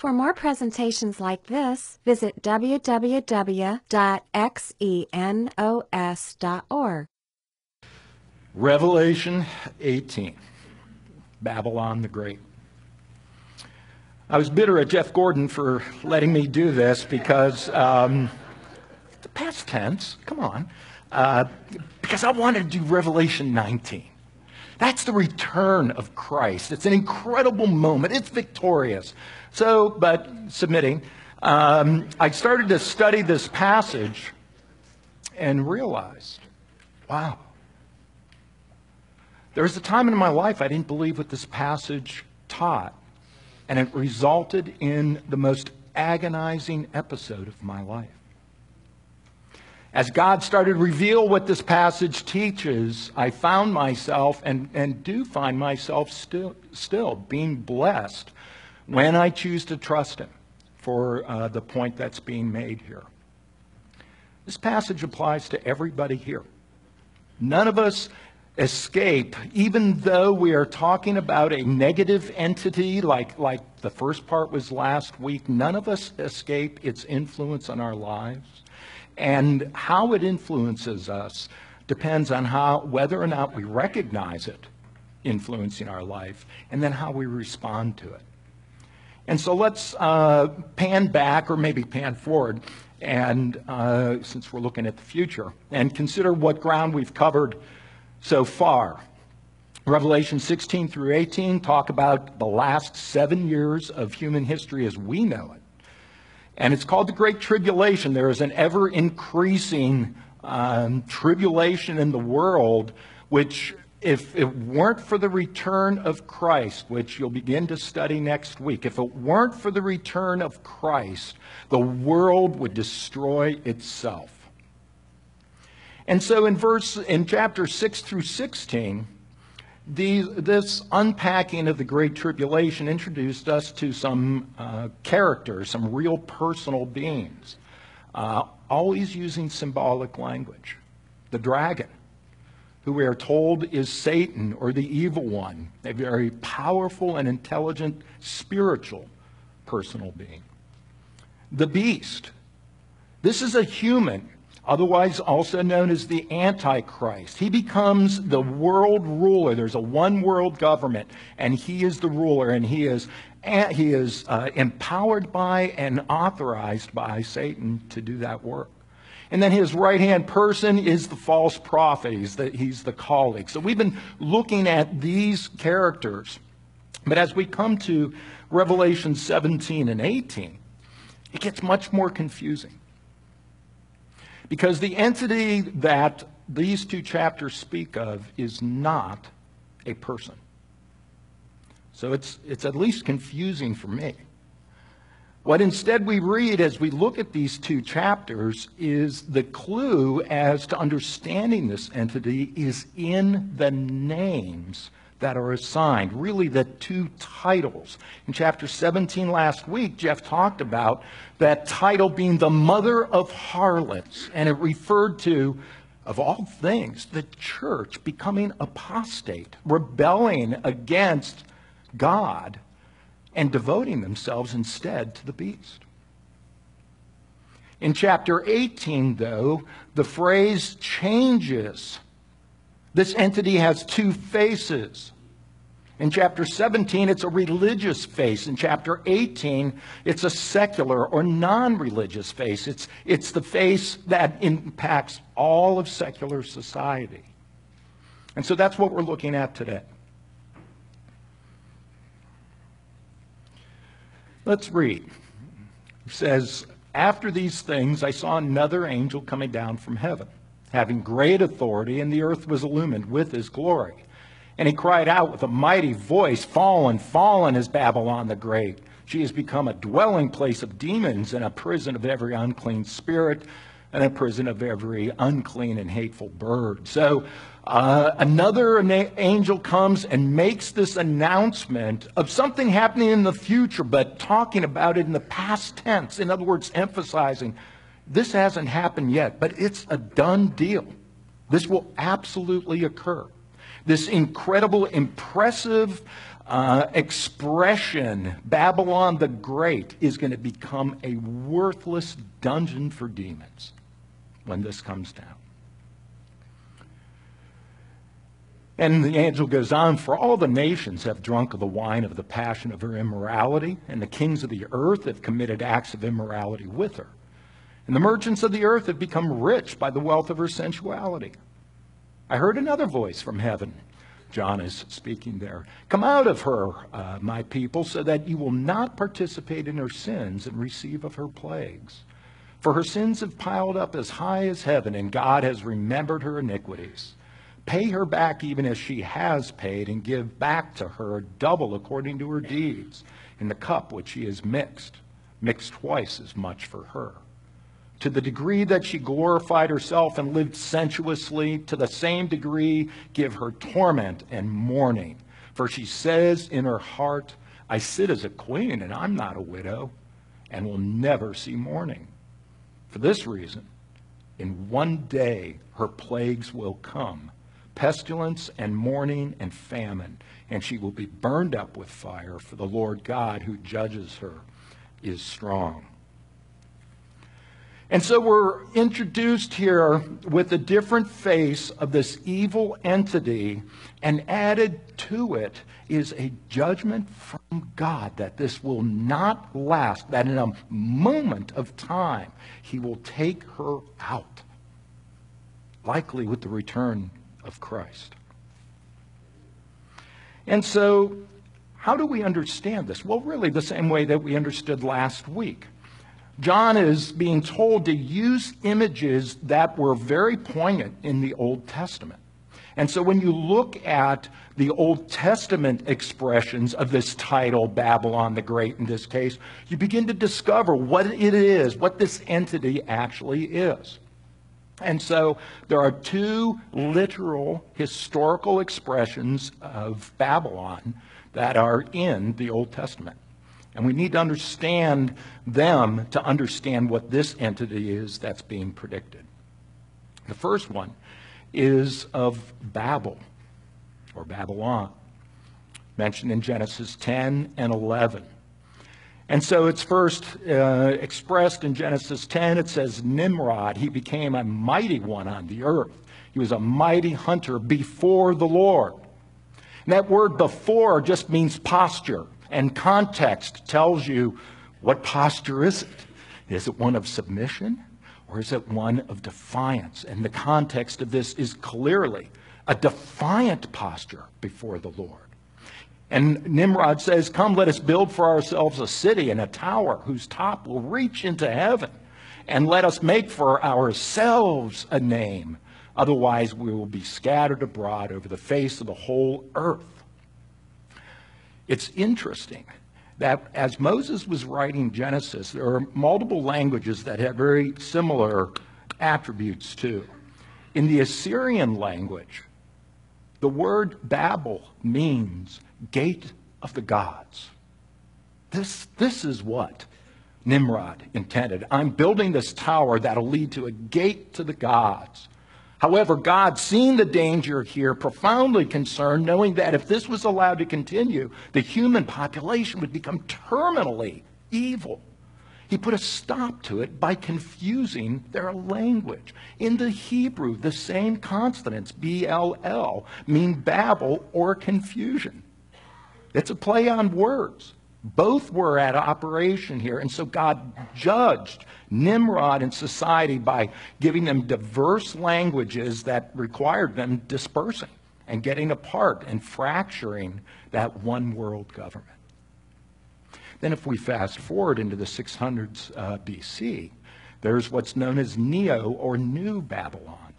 For more presentations like this, visit www.xenos.org. Revelation 18, Babylon the Great. I was bitter at Jeff Gordon for letting me do this because, the past tense, come on, because I wanted to do Revelation 19. That's the return of Christ. It's an incredible moment. It's victorious. So, but submitting, I started to study this passage and realized, wow, there was a time in my life I didn't believe what this passage taught, and it resulted in the most agonizing episode of my life. As God started to reveal what this passage teaches, I found myself, and do find myself still being blessed when I choose to trust Him for the point that's being made here. This passage applies to everybody here. None of us escape, even though we are talking about a negative entity like the first part was last week, none of us escape its influence on our lives. And how it influences us depends on whether or not we recognize it influencing our life, and then how we respond to it. And so let's pan back, or maybe pan forward, and since we're looking at the future, and consider what ground we've covered so far. Revelation 16 through 18 talk about the last 7 years of human history as we know it. And it's called the Great Tribulation. There is an ever-increasing tribulation in the world, which, if it weren't for the return of Christ, which you'll begin to study next week, if it weren't for the return of Christ, the world would destroy itself. And so in chapter 6 through 16, this unpacking of the Great Tribulation introduced us to some characters, some real personal beings, always using symbolic language. The dragon, who we are told is Satan, or the evil one, a very powerful and intelligent spiritual personal being. The beast. This is a human, otherwise also known as the Antichrist. He becomes the world ruler. There's a one world government, and he is the ruler, and he is empowered by and authorized by Satan to do that work. And then his right-hand person is the false prophet. He's the colleague. So we've been looking at these characters. But as we come to Revelation 17 and 18, it gets much more confusing. Because the entity that these two chapters speak of is not a person. So it's at least confusing for me. What instead we read as we look at these two chapters is the clue as to understanding this entity is in the names that are assigned, really the two titles. In chapter 17 last week, Jeff talked about that title being the mother of harlots, and it referred to, of all things, the church becoming apostate, rebelling against God, and devoting themselves instead to the beast. In chapter 18, though, the phrase changes. This entity has two faces. In chapter 17, it's a religious face. In chapter 18, it's a secular or non-religious face. It's the face that impacts all of secular society. And so that's what we're looking at today. Let's read. It says, "After these things I saw another angel coming down from heaven, having great authority, and the earth was illumined with his glory. And he cried out with a mighty voice, 'Fallen, fallen is Babylon the Great. She has become a dwelling place of demons and a prison of every unclean spirit and a prison of every unclean and hateful bird.'" So another angel comes and makes this announcement of something happening in the future, but talking about it in the past tense. In other words, emphasizing this hasn't happened yet, but it's a done deal. This will absolutely occur. This incredible, impressive expression, Babylon the Great, is going to become a worthless dungeon for demons when this comes down. And the angel goes on, for all the nations have drunk of the wine of the passion of her immorality, and the kings of the earth have committed acts of immorality with her. And the merchants of the earth have become rich by the wealth of her sensuality. I heard another voice from heaven. John is speaking there. Come out of her, my people, so that you will not participate in her sins and receive of her plagues. For her sins have piled up as high as heaven, and God has remembered her iniquities. Pay her back even as she has paid, and give back to her double according to her deeds. In the cup which she has mixed twice as much for her. To the degree that she glorified herself and lived sensuously, to the same degree give her torment and mourning. For she says in her heart, I sit as a queen, and I'm not a widow, and will never see mourning. For this reason, in one day her plagues will come, pestilence and mourning and famine, and she will be burned up with fire, for the Lord God who judges her is strong. And so we're introduced here with a different face of this evil entity, and added to it is a judgment from God that this will not last, that in a moment of time he will take her out, likely with the return of Christ. And so how do we understand this? Well, really the same way that we understood last week. John is being told to use images that were very poignant in the Old Testament. And so when you look at the Old Testament expressions of this title, Babylon the Great in this case, you begin to discover what it is, what this entity actually is. And so there are two literal historical expressions of Babylon that are in the Old Testament. And we need to understand them to understand what this entity is that's being predicted. The first one is of Babel, or Babylon, mentioned in Genesis 10 and 11. And so it's first expressed in Genesis 10. It says, Nimrod, he became a mighty one on the earth. He was a mighty hunter before the Lord. And that word before just means posture. And context tells you, what posture is it? Is it one of submission, or is it one of defiance? And the context of this is clearly a defiant posture before the Lord. And Nimrod says, come, let us build for ourselves a city and a tower whose top will reach into heaven. And let us make for ourselves a name. Otherwise we will be scattered abroad over the face of the whole earth. It's interesting that as Moses was writing Genesis, there are multiple languages that have very similar attributes too. In the Assyrian language, the word Babel means gate of the gods. This is what Nimrod intended. I'm building this tower that'll lead to a gate to the gods. However, God, seeing the danger here, profoundly concerned, knowing that if this was allowed to continue, the human population would become terminally evil. He put a stop to it by confusing their language. In the Hebrew, the same consonants, B-L-L, mean Babel or confusion. It's a play on words. Both were at operation here. And so God judged Nimrod and society by giving them diverse languages that required them dispersing and getting apart and fracturing that one world government. Then if we fast forward into the 600s BC, there's what's known as Neo or New Babylon.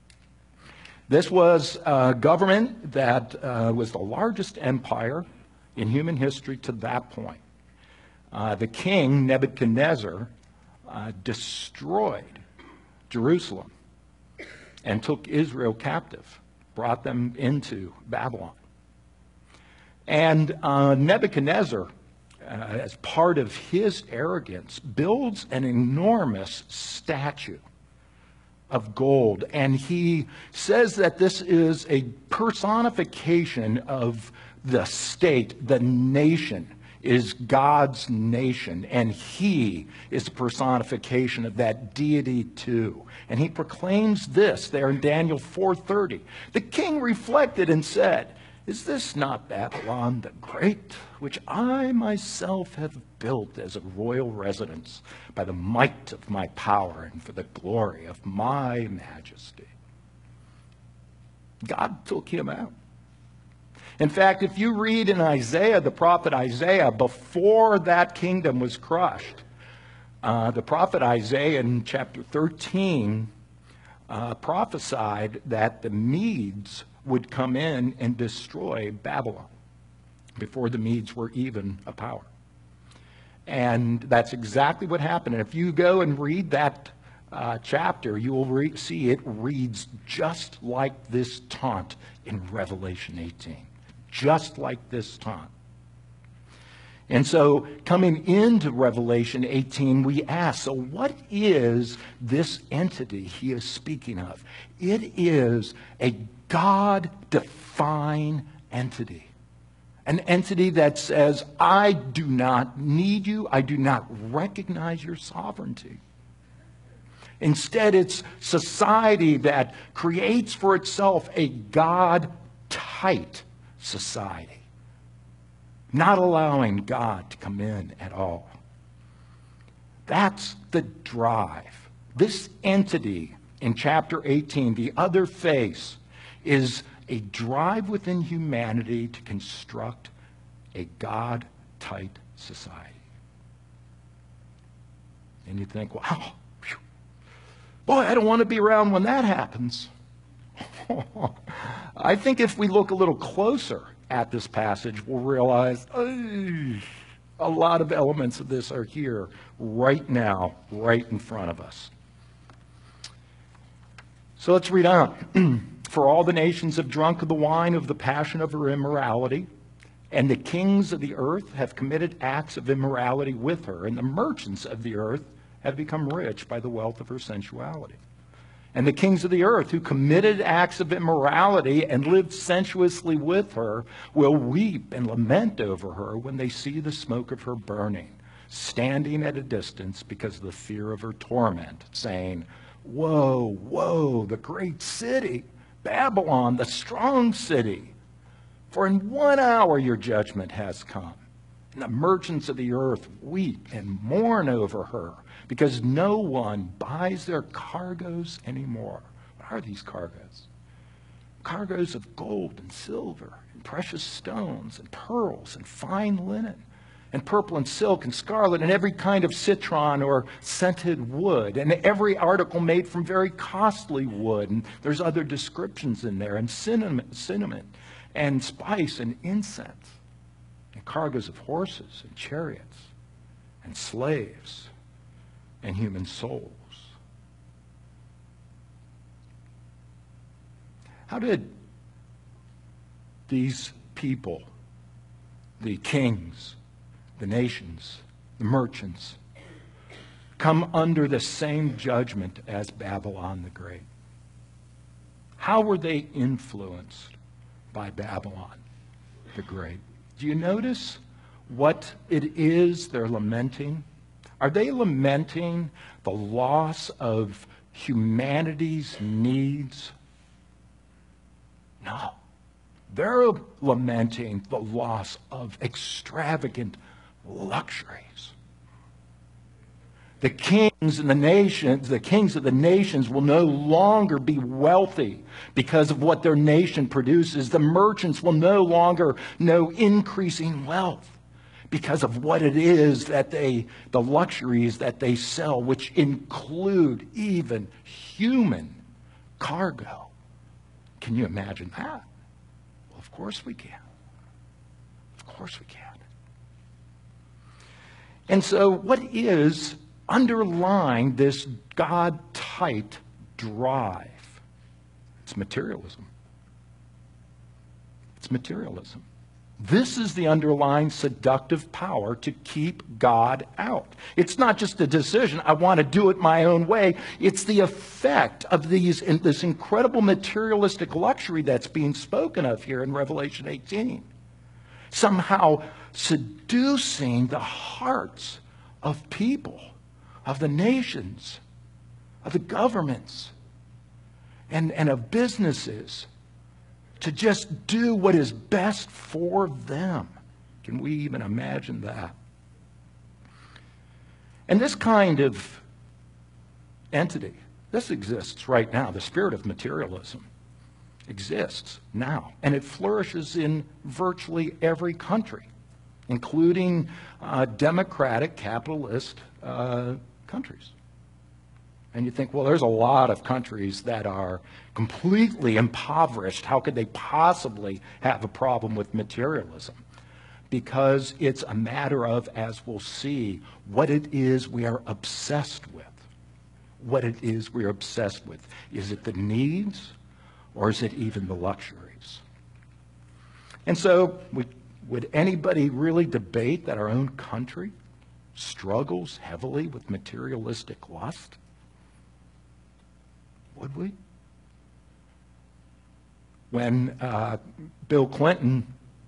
This was a government that was the largest empire in human history to that point. The king, Nebuchadnezzar, destroyed Jerusalem and took Israel captive, brought them into Babylon. And Nebuchadnezzar, as part of his arrogance, builds an enormous statue of gold. And he says that this is a personification of the state, the nation, is God's nation, and he is the personification of that deity too. And he proclaims this there in Daniel 4:30. The king reflected and said, "Is this not Babylon the Great, which I myself have built as a royal residence by the might of my power and for the glory of my majesty?" God took him out. In fact, if you read in Isaiah, the prophet Isaiah, before that kingdom was crushed, the prophet Isaiah in chapter 13 prophesied that the Medes would come in and destroy Babylon before the Medes were even a power. And that's exactly what happened. And if you go and read that chapter, you will see it reads just like this taunt in Revelation 18. Just like this taunt. And so coming into Revelation 18, we ask, so what is this entity he is speaking of? It is a God-defined entity. An entity that says, I do not need you. I do not recognize your sovereignty. Instead, it's society that creates for itself a God-tight society, not allowing God to come in at all. That's the drive. This entity in chapter 18, the other face, is a drive within humanity to construct a God-tight society. And you think, wow, phew, boy, I don't want to be around when that happens. I think if we look a little closer at this passage, we'll realize a lot of elements of this are here right now, right in front of us. So let's read on. For all the nations have drunk of the wine of the passion of her immorality, and the kings of the earth have committed acts of immorality with her, and the merchants of the earth have become rich by the wealth of her sensuality. And the kings of the earth who committed acts of immorality and lived sensuously with her will weep and lament over her when they see the smoke of her burning, standing at a distance because of the fear of her torment, saying, Woe, woe, the great city, Babylon, the strong city. For in 1 hour your judgment has come. And the merchants of the earth weep and mourn over her, because no one buys their cargoes anymore. What are these cargoes? Cargoes of gold and silver and precious stones and pearls and fine linen and purple and silk and scarlet and every kind of citron or scented wood and every article made from very costly wood. And there's other descriptions in there, and cinnamon and spice and incense, and cargoes of horses and chariots and slaves and human souls. How did these people, the kings, the nations, the merchants, come under the same judgment as Babylon the Great? How were they influenced by Babylon the Great? Do you notice what it is they're lamenting? Are they lamenting the loss of humanity's needs? No. They're lamenting the loss of extravagant luxuries. The kings and the nations, the kings of the nations will no longer be wealthy because of what their nation produces. The merchants will no longer know increasing wealth because of what it is that the luxuries that they sell, which include even human cargo. Can you imagine that? Well, of course we can. Of course we can. And so what is underlying this God-tight drive? It's materialism. It's materialism. This is the underlying seductive power to keep God out. It's not just a decision, I want to do it my own way. It's the effect of this incredible materialistic luxury that's being spoken of here in Revelation 18. somehow seducing the hearts of people, of the nations, of the governments, and of businesses to just do what is best for them. Can we even imagine that? And this kind of entity, this exists right now. The spirit of materialism exists now, and it flourishes in virtually every country, including democratic, capitalist countries. And you think, well, there's a lot of countries that are completely impoverished. How could they possibly have a problem with materialism? Because it's a matter of, as we'll see, what it is we are obsessed with. What it is we are obsessed with. Is it the needs, or is it even the luxuries? And so, would anybody really debate that our own country struggles heavily with materialistic lust? Would we? When Bill Clinton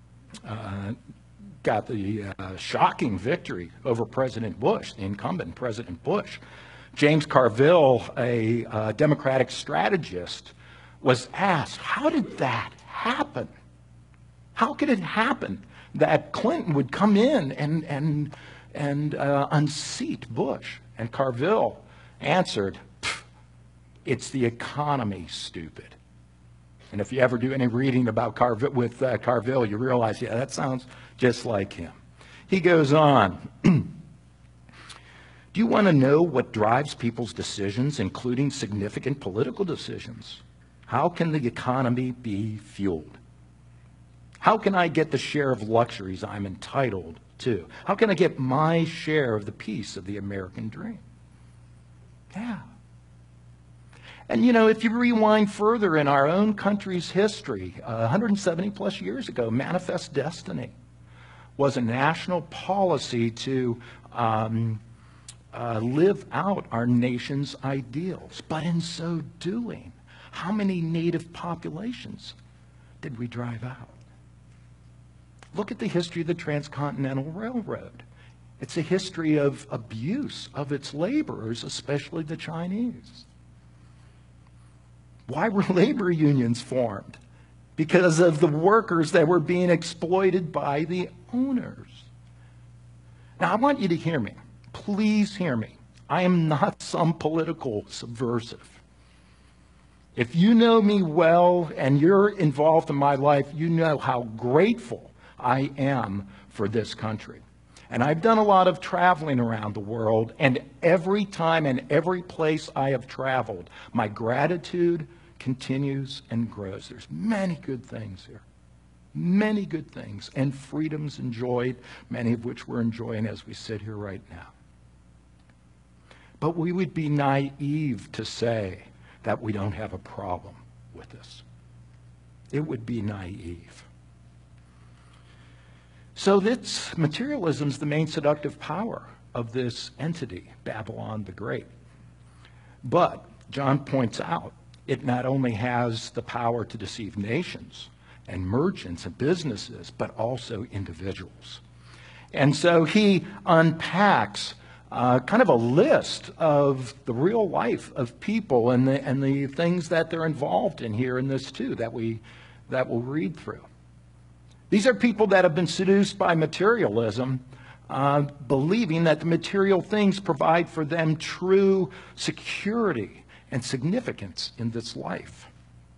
got the shocking victory over President Bush, the incumbent President Bush, James Carville, a Democratic strategist, was asked, how did that happen? How could it happen that Clinton would come in and unseat Bush? And Carville answered, it's the economy, stupid. And if you ever do any reading about Carville, you realize, yeah, that sounds just like him. He goes on. Do you want to know what drives people's decisions, including significant political decisions? How can the economy be fueled? How can I get the share of luxuries I'm entitled to? How can I get my share of the piece of the American dream? Yeah. And, you know, if you rewind further in our own country's history, 170 plus years ago, Manifest Destiny was a national policy to live out our nation's ideals. But in so doing, how many native populations did we drive out? Look at the history of the Transcontinental Railroad. It's a history of abuse of its laborers, especially the Chinese. Why were labor unions formed? Because of the workers that were being exploited by the owners. Now, I want you to hear me. Please hear me. I am not some political subversive. If you know me well and you're involved in my life, you know how grateful I am for this country. And I've done a lot of traveling around the world, and every time and every place I have traveled, my gratitude continues and grows. There's many good things here. Many good things, and freedoms enjoyed, many of which we're enjoying as we sit here right now. But we would be naive to say that we don't have a problem with this. It would be naive. So this materialism is the main seductive power of this entity, Babylon the Great. But John points out, it not only has the power to deceive nations and merchants and businesses, but also individuals. And so he unpacks kind of a list of the real life of people and the things that they're involved in here in this too, that we'll read through. These are people that have been seduced by materialism, believing that the material things provide for them true security and significance in this life.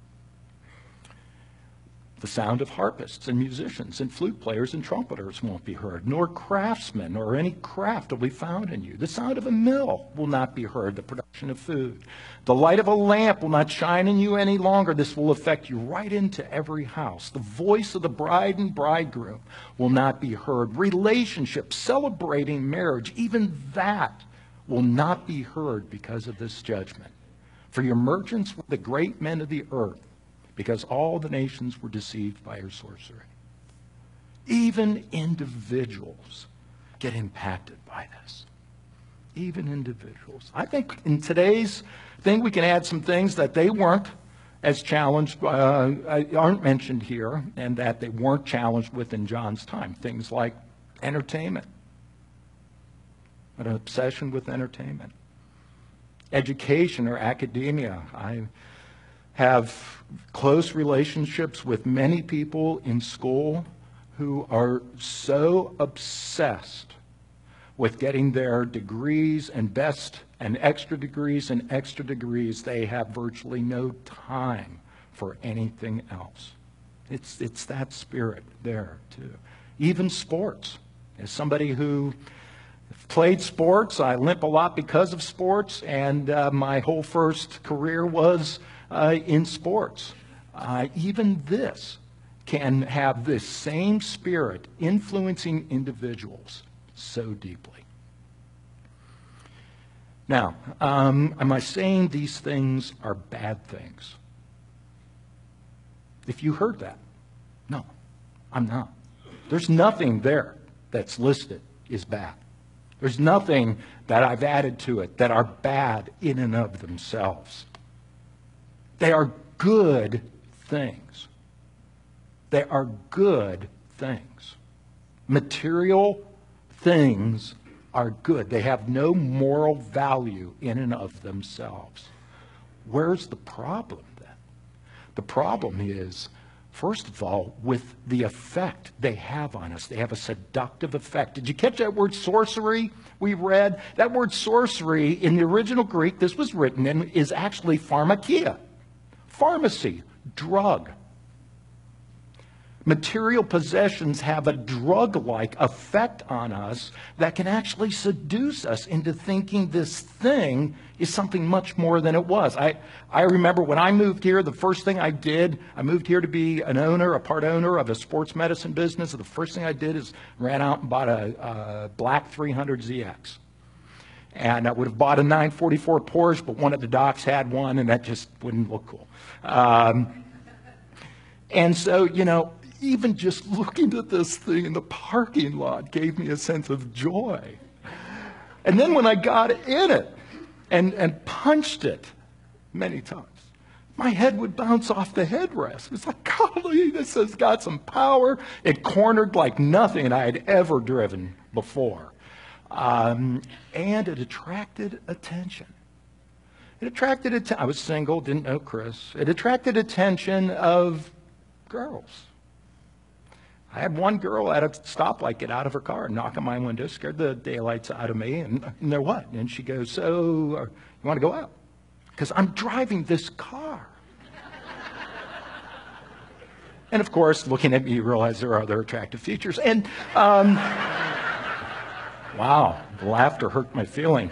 The sound of harpists and musicians and flute players and trumpeters won't be heard, nor craftsmen or any craft will be found in you. The sound of a mill will not be heard, the production of food. The light of a lamp will not shine in you any longer. This will affect you right into every house. The voice of the bride and bridegroom will not be heard. Relationships, celebrating marriage, even that will not be heard because of this judgment. For your merchants were the great men of the earth, because all the nations were deceived by her sorcery. Even individuals get impacted by this. Even individuals. I think in today's thing we can add some things that they weren't as challenged, aren't mentioned here, and that they weren't challenged with in John's time. Things like entertainment, an obsession with entertainment. Education or academia. I have close relationships with many people in school who are so obsessed with getting their degrees and best and extra degrees, they have virtually no time for anything else. It's that spirit there, too. Even sports. As somebody who played sports, I limp a lot because of sports, and my whole first career was in sports. Even this can have this same spirit influencing individuals so deeply. Now, am I saying these things are bad things? If you heard that, no, I'm not. There's nothing there that's listed is bad. There's nothing that I've added to it that are bad in and of themselves. They are good things. They are good things. Material things are good. They have no moral value in and of themselves. Where's the problem then? The problem is, first of all, with the effect they have on us. They have a seductive effect. Did you catch that word sorcery we read? That word sorcery in the original Greek, this was written in, is actually pharmakia. Pharmacy, drug. Material possessions have a drug-like effect on us that can actually seduce us into thinking this thing is something much more than it was. I remember when I moved here, the first thing I did, I moved here to be a part owner of a sports medicine business. The first thing I did is ran out and bought a black 300ZX. And I would have bought a 944 Porsche, but one of the docs had one, and that just wouldn't look cool. And so, even just looking at this thing in the parking lot gave me a sense of joy. And then when I got in it and punched it many times, my head would bounce off the headrest. It's like, golly, this has got some power. It cornered like nothing I had ever driven before. And it attracted attention. I was single, didn't know Chris. It attracted attention of girls. I had one girl at a stoplight get out of her car and knock on my window, scared the daylights out of me, and they're what? And she goes, so you want to go out? Because I'm driving this car. And of course, looking at me, you realize there are other attractive features. And wow, the laughter hurt my feeling.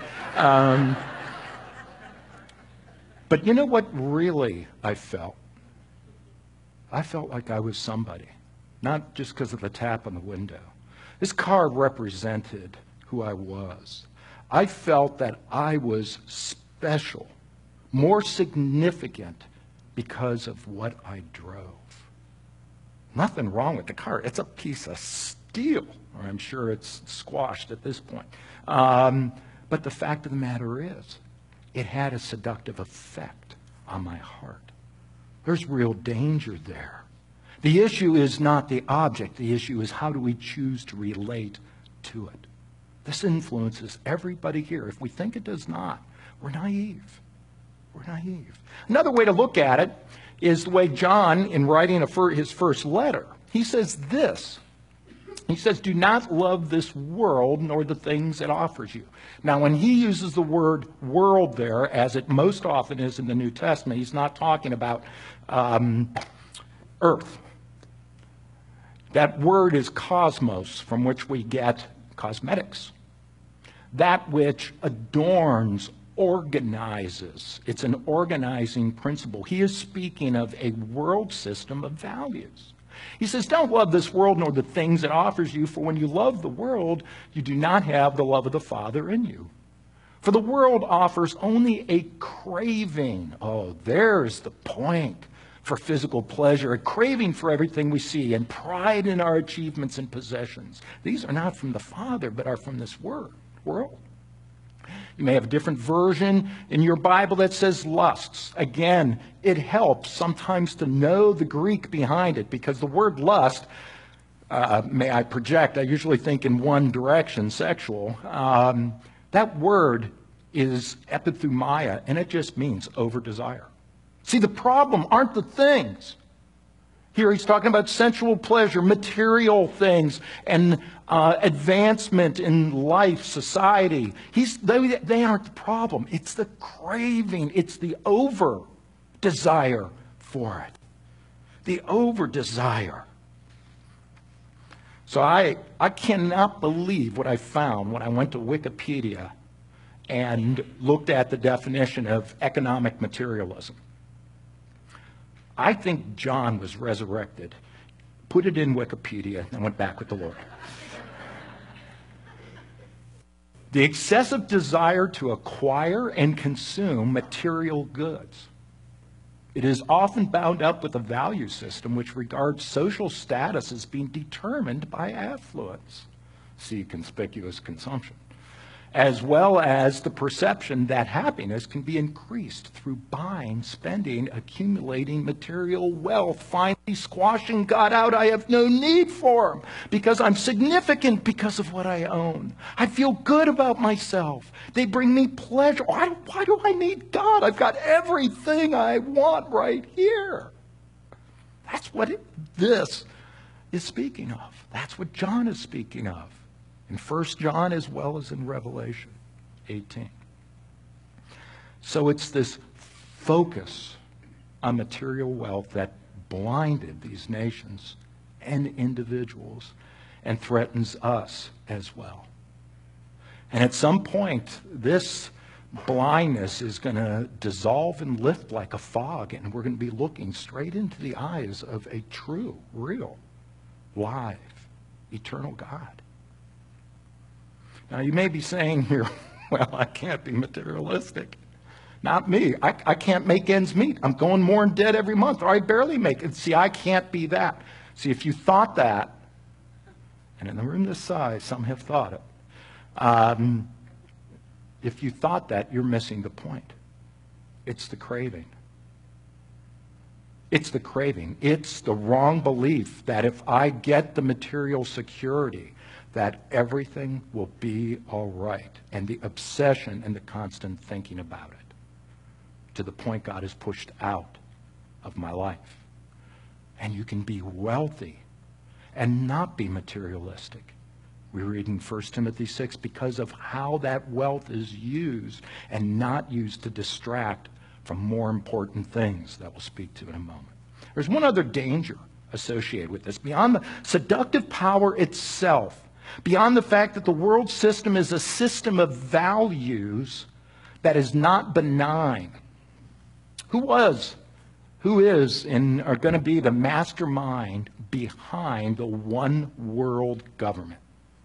But you know what really I felt? I felt like I was somebody. Not just because of the tap on the window. This car represented who I was. I felt that I was special, more significant because of what I drove. Nothing wrong with the car. It's a piece of steel, or I'm sure it's squashed at this point. But the fact of the matter is, it had a seductive effect on my heart. There's real danger there. The issue is not the object. The issue is how do we choose to relate to it. This influences everybody here. If we think it does not, we're naive. We're naive. Another way to look at it is the way John, in writing his first letter, he says this. He says, do not love this world nor the things it offers you. Now, when he uses the word world there, as it most often is in the New Testament, he's not talking about earth. That word is cosmos, from which we get cosmetics. That which adorns, organizes. It's an organizing principle. He is speaking of a world system of values. He says, don't love this world nor the things it offers you, for when you love the world, you do not have the love of the Father in you. For the world offers only a craving. Oh, there's the point. For physical pleasure, a craving for everything we see, and pride in our achievements and possessions. These are not from the Father, but are from this world. You may have a different version in your Bible that says lusts. Again, it helps sometimes to know the Greek behind it, because the word lust, may I project, I usually think in one direction, sexual. That word is epithumia, and it just means over-desire. See, the problem aren't the things. Here he's talking about sensual pleasure, material things, and advancement in life, society. They aren't the problem. It's the craving. It's the over-desire for it. The over-desire. So I cannot believe what I found when I went to Wikipedia and looked at the definition of economic materialism. I think John was resurrected, put it in Wikipedia, and went back with the Lord. The excessive desire to acquire and consume material goods. It is often bound up with a value system which regards social status as being determined by affluence. See conspicuous consumption. As well as the perception that happiness can be increased through buying, spending, accumulating material wealth, finally squashing God out. I have no need for him because I'm significant because of what I own. I feel good about myself. They bring me pleasure. Why do I need God? I've got everything I want right here. That's what this is speaking of. That's what John is speaking of. In 1 John as well as in Revelation 18. So it's this focus on material wealth that blinded these nations and individuals and threatens us as well. And at some point, this blindness is going to dissolve and lift like a fog, and we're going to be looking straight into the eyes of a true, real, live, eternal God. Now, you may be saying here, well, I can't be materialistic. Not me. I can't make ends meet. I'm going more in debt every month, or I barely make it. See, I can't be that. See, if you thought that, and in the room this size, some have thought it. If you thought that, you're missing the point. It's the craving. It's the craving. It's the wrong belief that if I get the material security, that everything will be all right, and the obsession and the constant thinking about it, to the point God is pushed out of my life. And you can be wealthy and not be materialistic. We read in 1 Timothy 6, because of how that wealth is used and not used to distract from more important things that we'll speak to in a moment. There's one other danger associated with this. Beyond the seductive power itself, beyond the fact that the world system is a system of values that is not benign. Who is, and are going to be the mastermind behind the one world government?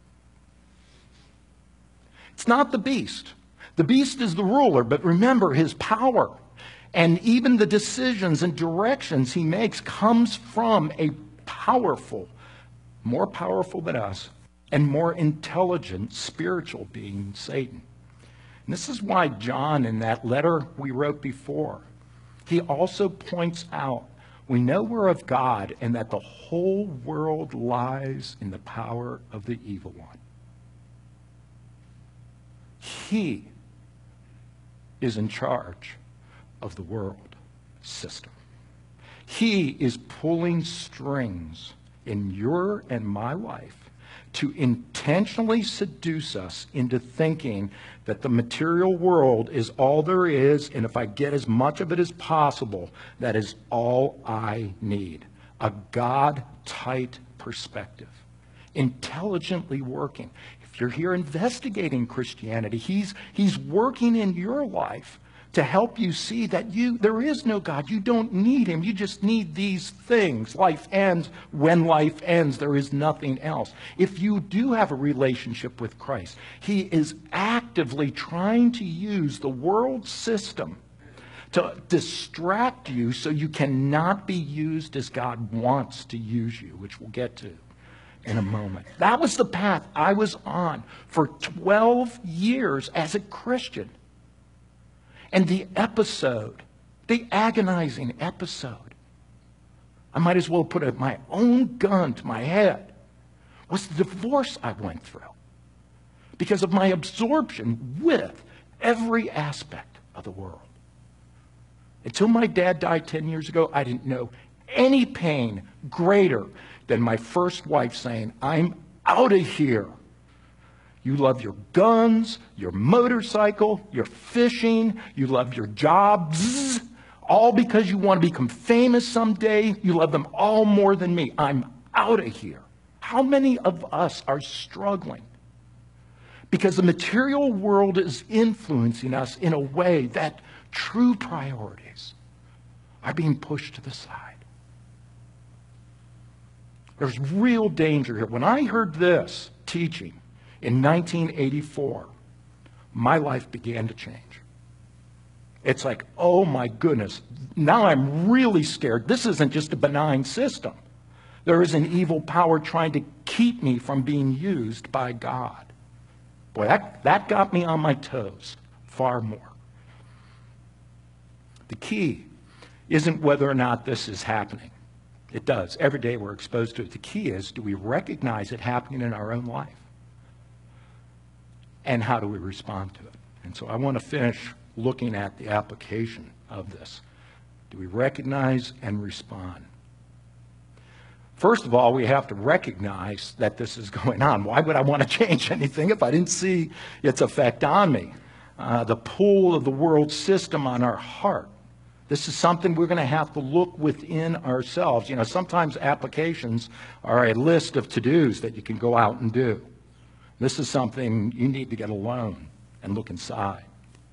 It's not the beast. The beast is the ruler, but remember, his power and even the decisions and directions he makes comes from a powerful, more powerful than us, and more intelligent spiritual being, Satan. And this is why John, in that letter we wrote before, he also points out, we know we're of God and that the whole world lies in the power of the evil one. He is in charge of the world system. He is pulling strings in your and my life to intentionally seduce us into thinking that the material world is all there is, and if I get as much of it as possible, that is all I need. A God-tight perspective. Intelligently working. If you're here investigating Christianity, he's working in your life to help you see that there is no God. You don't need him. You just need these things. Life ends when life ends. There is nothing else. If you do have a relationship with Christ, he is actively trying to use the world system to distract you so you cannot be used as God wants to use you, which we'll get to in a moment. That was the path I was on for 12 years as a Christian. And the episode, the agonizing episode, I might as well put my own gun to my head, was the divorce I went through because of my absorption with every aspect of the world. Until my dad died 10 years ago, I didn't know any pain greater than my first wife saying, "I'm out of here. You love your guns, your motorcycle, your fishing, you love your jobs, all because you want to become famous someday. You love them all more than me. I'm out of here." How many of us are struggling because the material world is influencing us in a way that true priorities are being pushed to the side? There's real danger here. When I heard this teaching in 1984, my life began to change. It's like, oh my goodness, now I'm really scared. This isn't just a benign system. There is an evil power trying to keep me from being used by God. Boy, that got me on my toes far more. The key isn't whether or not this is happening. It does. Every day we're exposed to it. The key is, do we recognize it happening in our own life? And how do we respond to it? And so I want to finish looking at the application of this. Do we recognize and respond? First of all, we have to recognize that this is going on. Why would I want to change anything if I didn't see its effect on me? The pull of the world system on our heart. This is something we're going to have to look within ourselves. You know, sometimes applications are a list of to-dos that you can go out and do. This is something you need to get alone and look inside.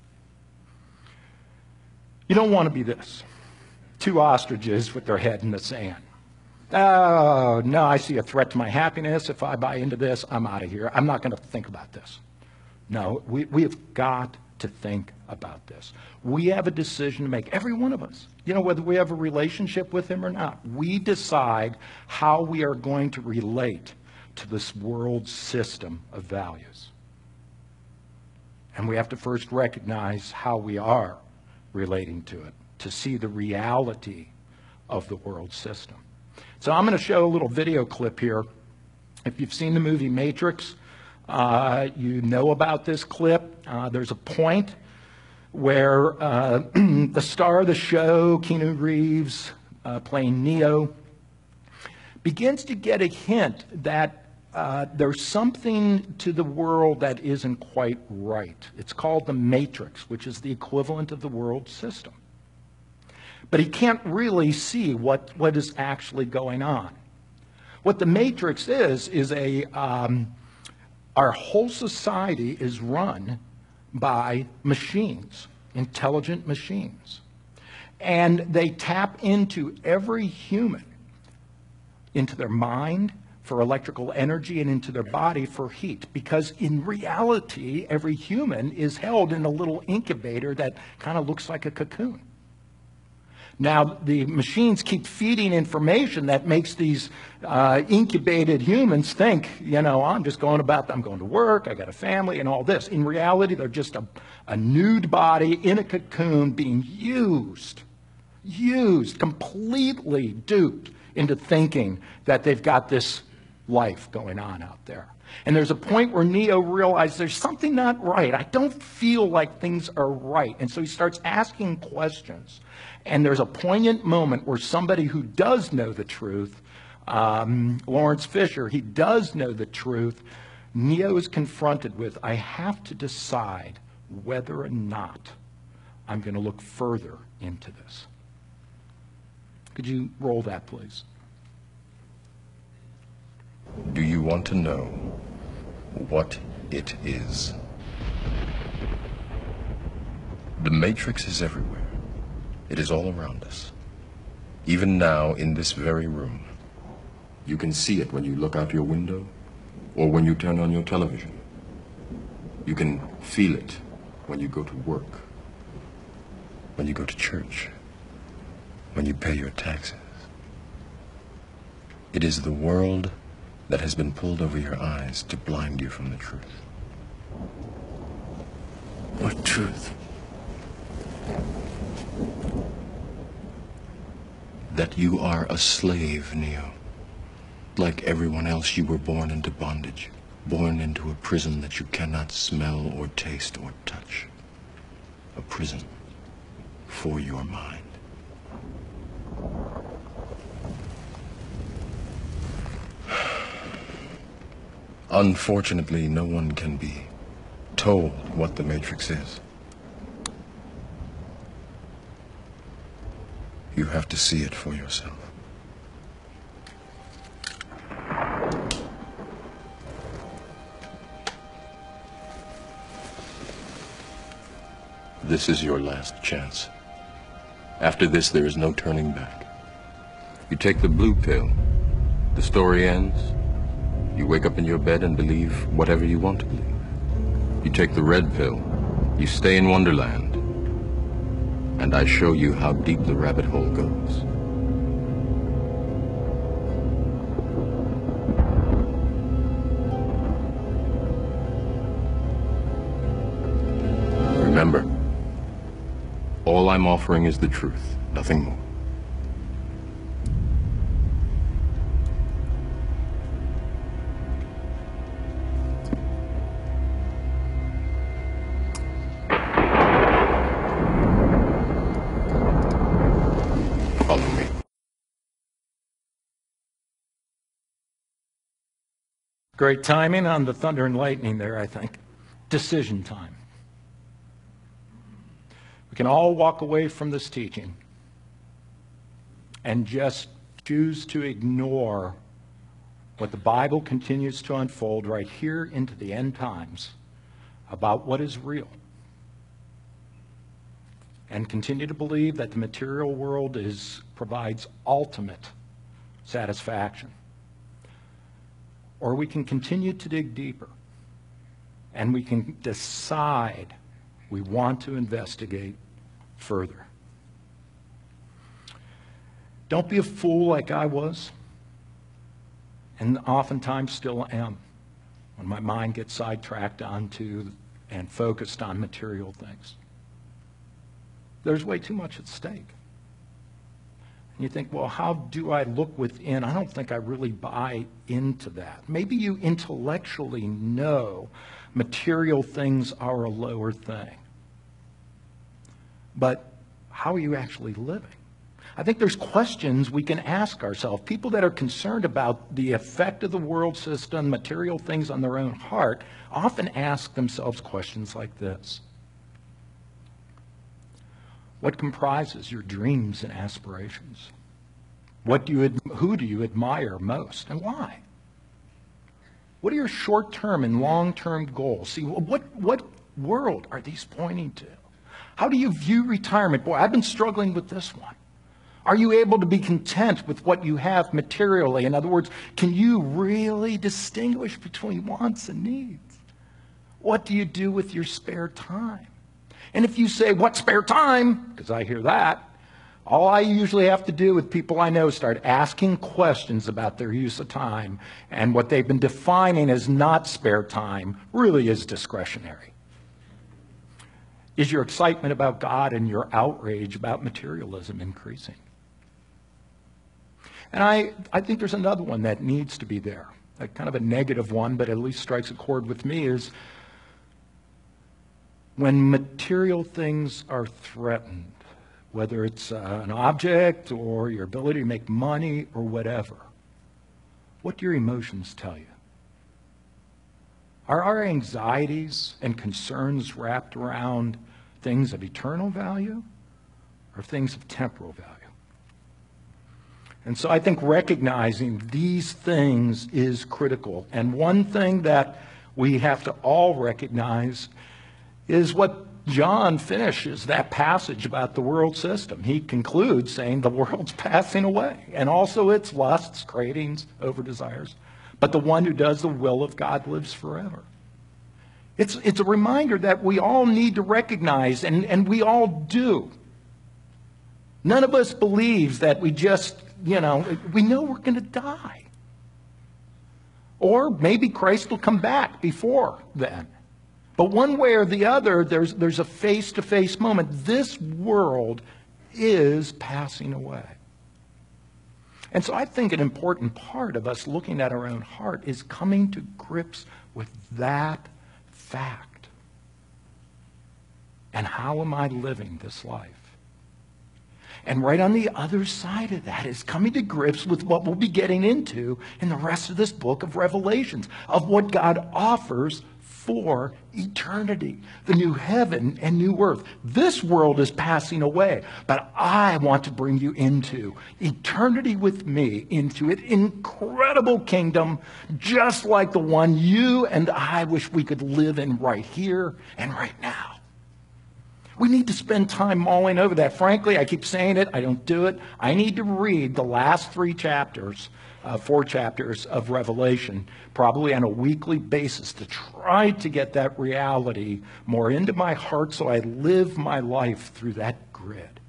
You don't want to be this. Two ostriches with their head in the sand. Oh, no, I see a threat to my happiness. If I buy into this, I'm out of here. I'm not going to think about this. No, we have got to think about this. We have a decision to make, every one of us. You know, whether we have a relationship with him or not, we decide how we are going to relate to this world system of values. And we have to first recognize how we are relating to it, to see the reality of the world system. So I'm going to show a little video clip here. If you've seen the movie Matrix, you know about this clip. There's a point where the star of the show, Keanu Reeves, playing Neo, begins to get a hint that there's something to the world that isn't quite right. It's called the Matrix, which is the equivalent of the world system. But he can't really see what is actually going on. What the Matrix is our whole society is run by machines, intelligent machines. And they tap into every human, into their mind for electrical energy and into their body for heat. Because in reality, every human is held in a little incubator that kind of looks like a cocoon. Now, the machines keep feeding information that makes these incubated humans think, you know, I'm just going about, I'm going to work, I got a family and all this. In reality, they're just a nude body in a cocoon being used, completely duped into thinking that they've got this life going on out there. And there's a point where Neo realizes there's something not right. I don't feel like things are right. And so he starts asking questions. And there's a poignant moment where somebody who does know the truth, Lawrence Fisher, he does know the truth. Neo is confronted with, I have to decide whether or not I'm going to look further into this. Could you roll that, please? Do you want to know what it is? The Matrix is everywhere. It is all around us. Even now, in this very room. You can see it when you look out your window or when you turn on your television. You can feel it when you go to work, when you go to church, when you pay your taxes. It is the world that has been pulled over your eyes to blind you from the truth. What truth? That you are a slave, Neo. Like everyone else, you were born into bondage, born into a prison that you cannot smell or taste or touch. A prison for your mind. Unfortunately, no one can be told what the Matrix is. You have to see it for yourself. This is your last chance. After this, there is no turning back. You take the blue pill, the story ends. You wake up in your bed and believe whatever you want to believe. You take the red pill, you stay in Wonderland, and I show you how deep the rabbit hole goes. Remember, all I'm offering is the truth, nothing more. Follow me. Great timing on the thunder and lightning there, I think. Decision time. We can all walk away from this teaching and just choose to ignore what the Bible continues to unfold right here into the end times about what is real, and continue to believe that the material world provides ultimate satisfaction. Or we can continue to dig deeper, and we can decide we want to investigate further. Don't be a fool like I was, and oftentimes still am, when my mind gets sidetracked onto and focused on material things. There's way too much at stake. And you think, well, how do I look within? I don't think I really buy into that. Maybe you intellectually know material things are a lower thing. But how are you actually living? I think there's questions we can ask ourselves. People that are concerned about the effect of the world system, material things on their own heart, often ask themselves questions like this. What comprises your dreams and aspirations? Who do you admire most, and why? What are your short-term and long-term goals? See, what world are these pointing to? How do you view retirement? Boy, I've been struggling with this one. Are you able to be content with what you have materially? In other words, can you really distinguish between wants and needs? What do you do with your spare time? And if you say, what spare time? Because I hear that. All I usually have to do with people I know is start asking questions about their use of time, and what they've been defining as not spare time really is discretionary. Is your excitement about God and your outrage about materialism increasing? And I think there's another one that needs to be there, a kind of a negative one, but at least strikes a chord with me, is when material things are threatened, whether it's an object or your ability to make money or whatever, what do your emotions tell you? Are our anxieties and concerns wrapped around things of eternal value or things of temporal value? And so I think recognizing these things is critical. And one thing that we have to all recognize is what John finishes that passage about the world system. He concludes saying the world's passing away, and also its lusts, cravings, over desires. But the one who does the will of God lives forever. It's a reminder that we all need to recognize, and we all do. None of us believes that we just, we know we're going to die. Or maybe Christ will come back before then. But one way or the other, there's a face-to-face moment. This world is passing away. And so I think an important part of us looking at our own heart is coming to grips with that fact. And how am I living this life? And right on the other side of that is coming to grips with what we'll be getting into in the rest of this book of Revelations, of what God offers for eternity, the new heaven and new earth. This world is passing away, but I want to bring you into eternity with me, into an incredible kingdom, just like the one you and I wish we could live in right here and right now. We need to spend time mulling over that. Frankly, I keep saying it, I don't do it. I need to read the last 4 chapters of Revelation, probably on a weekly basis, to try to get that reality more into my heart so I live my life through that grid.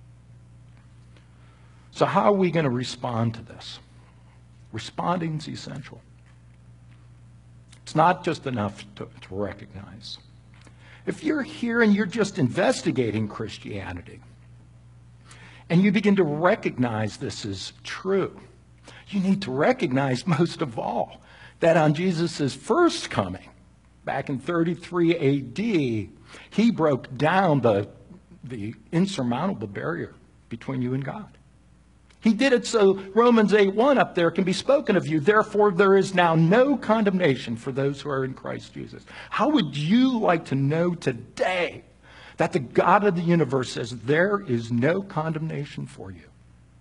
So how are we going to respond to this? Responding is essential. It's not just enough to recognize. If you're here and you're just investigating Christianity, and you begin to recognize this is true, you need to recognize most of all that on Jesus' first coming, back in 33 A.D., he broke down the insurmountable barrier between you and God. He did it so Romans 8:1 up there can be spoken of you. Therefore, there is now no condemnation for those who are in Christ Jesus. How would you like to know today that the God of the universe says there is no condemnation for you?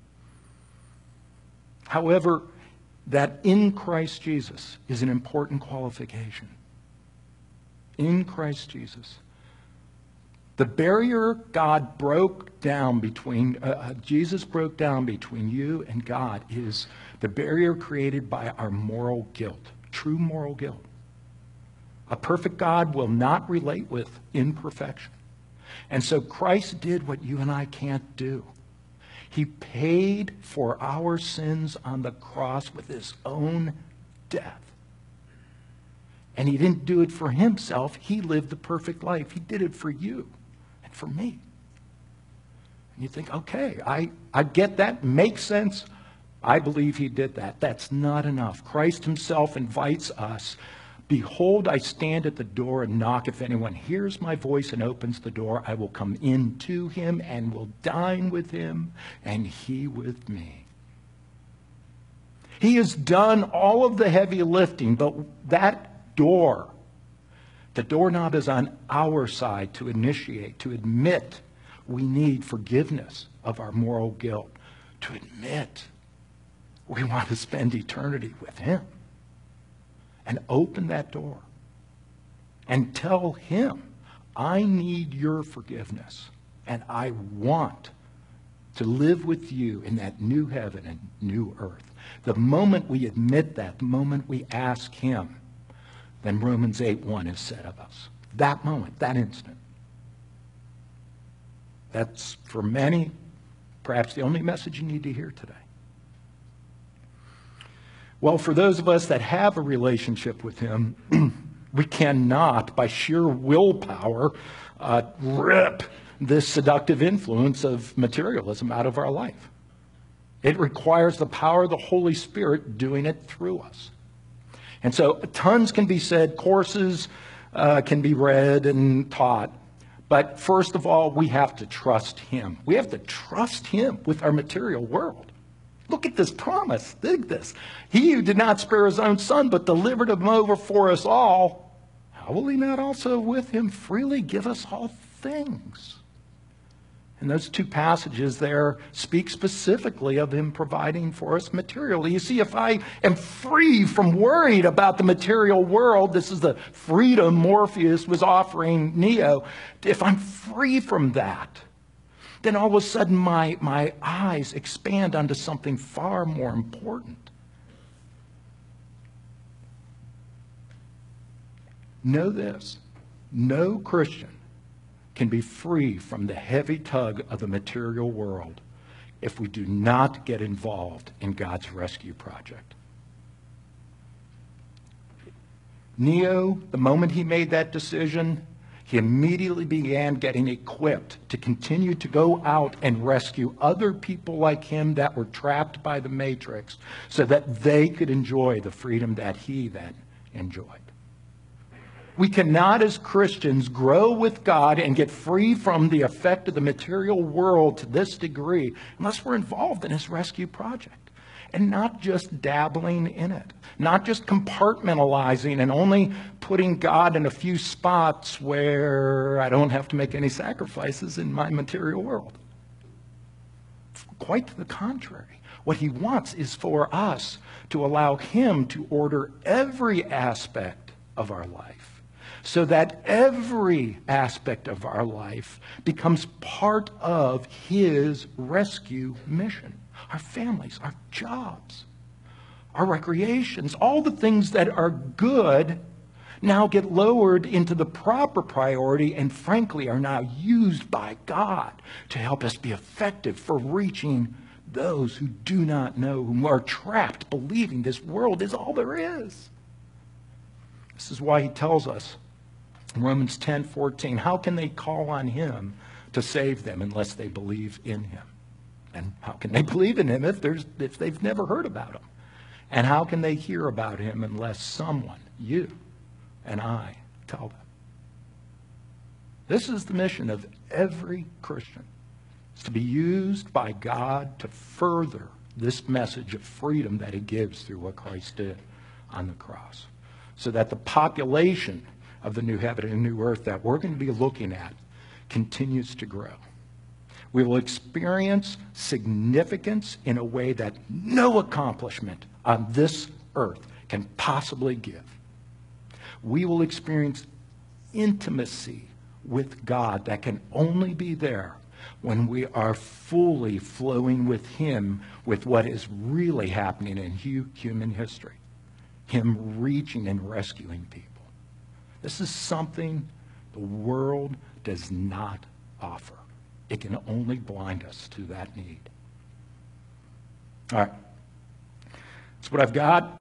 However, that in Christ Jesus is an important qualification. In Christ Jesus. The barrier God broke down between, Jesus broke down between you and God is the barrier created by our moral guilt, true moral guilt. A perfect God will not relate with imperfection. And so Christ did what you and I can't do. He paid for our sins on the cross with his own death. And he didn't do it for himself. He lived the perfect life. He did it for you and for me. And you think, okay, I get that. Makes sense. I believe he did that. That's not enough. Christ himself invites us. Behold, I stand at the door and knock. If anyone hears my voice and opens the door, I will come in to him and will dine with him and he with me. He has done all of the heavy lifting, but that door, the doorknob is on our side to initiate, to admit we need forgiveness of our moral guilt, to admit we want to spend eternity with him. And open that door and tell him, I need your forgiveness and I want to live with you in that new heaven and new earth. The moment we admit that, the moment we ask him, then Romans 8:1 is said of us. That moment, that instant. That's, for many, perhaps the only message you need to hear today. Well, for those of us that have a relationship with him, we cannot, by sheer willpower, rip this seductive influence of materialism out of our life. It requires the power of the Holy Spirit doing it through us. And so tons can be said, courses can be read and taught. But first of all, we have to trust him. We have to trust him with our material world. Look at this promise. Dig this. He who did not spare his own son, but delivered him over for us all, how will he not also with him freely give us all things? And those 2 passages there speak specifically of him providing for us materially. You see, if I am free from worried about the material world, this is the freedom Morpheus was offering Neo. If I'm free from that, then all of a sudden my eyes expand onto something far more important. Know this, no Christian can be free from the heavy tug of the material world if we do not get involved in God's rescue project. Neo, the moment he made that decision, he immediately began getting equipped to continue to go out and rescue other people like him that were trapped by the Matrix so that they could enjoy the freedom that he then enjoyed. We cannot, as Christians, grow with God and get free from the effect of the material world to this degree unless we're involved in his rescue project. And not just dabbling in it, not just compartmentalizing and only putting God in a few spots where I don't have to make any sacrifices in my material world. Quite to the contrary. What he wants is for us to allow him to order every aspect of our life so that every aspect of our life becomes part of his rescue mission. Our families, our jobs, our recreations, all the things that are good now get lowered into the proper priority and frankly are now used by God to help us be effective for reaching those who do not know, who are trapped believing this world is all there is. This is why he tells us in Romans 10:14, how can they call on him to save them unless they believe in him? And how can they believe in him if they've never heard about him? And how can they hear about him unless someone, you and I, tell them? This is the mission of every Christian. It's to be used by God to further this message of freedom that he gives through what Christ did on the cross. So that the population of the new heaven and new earth that we're going to be looking at continues to grow. We will experience significance in a way that no accomplishment on this earth can possibly give. We will experience intimacy with God that can only be there when we are fully flowing with him, with what is really happening in human history. Him reaching and rescuing people. This is something the world does not offer. It can only blind us to that need. All right. That's what I've got.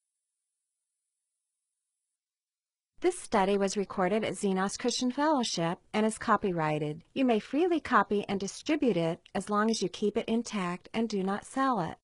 This study was recorded at Xenos Christian Fellowship and is copyrighted. You may freely copy and distribute it as long as you keep it intact and do not sell it.